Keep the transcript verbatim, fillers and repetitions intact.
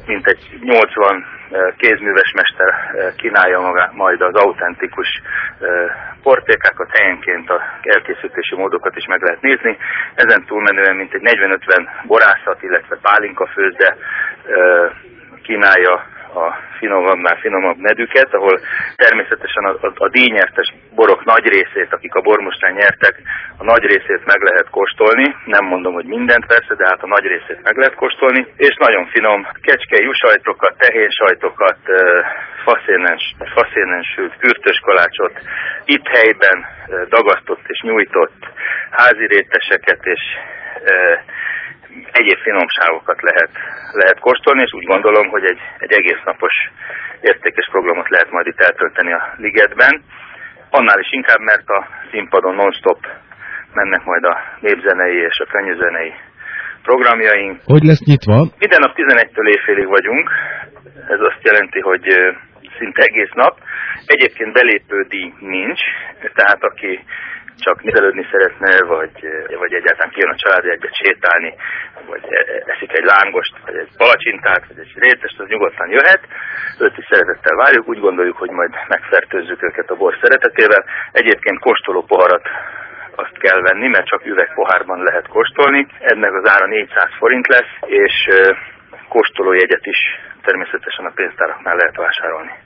mintegy nyolcvan kézműves mester kínálja maga, majd az autentikus portékákat, helyenként az elkészítési módokat is meg lehet nézni. Ezen túlmenően mintegy negyven-ötven borászat, illetve pálinkafőzde kínálja a finomabbnál finomabb medüket, ahol természetesen a, a, a díjnyertes borok nagy részét, akik a bormustán nyertek, a nagy részét meg lehet kóstolni. Nem mondom, hogy mindent persze, de hát a nagy részét meg lehet kóstolni. És nagyon finom kecske juhsajtokat, tehénsajtokat, faszénen, faszénen sült kürtös kalácsot, itt helyben dagasztott és nyújtott házi réteseket és egyéb finomságokat lehet, lehet kóstolni, és úgy gondolom, hogy egy, egy egész napos értékes programot lehet majd itt eltölteni a ligetben. Annál is inkább, mert a színpadon non-stop mennek majd a népzenei és a könnyűzenei programjaink. Hogy lesz nyitva? Minden nap tizenegytől éjfélig vagyunk, ez azt jelenti, hogy szinte egész nap. Egyébként belépődíj nincs, tehát aki csak nézelődni szeretne, vagy, vagy egyáltalán kijön a család egyet sétálni, vagy eszik egy lángost, vagy egy palacsintát, vagy egy rétest, az nyugodtan jöhet. Őt is szeretettel várjuk, úgy gondoljuk, hogy majd megfertőzzük őket a bor szeretetével. Egyébként kóstoló poharat azt kell venni, mert csak üvegpohárban lehet kóstolni. Ennek az ára négyszáz forint lesz, és kóstolójegyet is természetesen a pénztáraknál lehet vásárolni.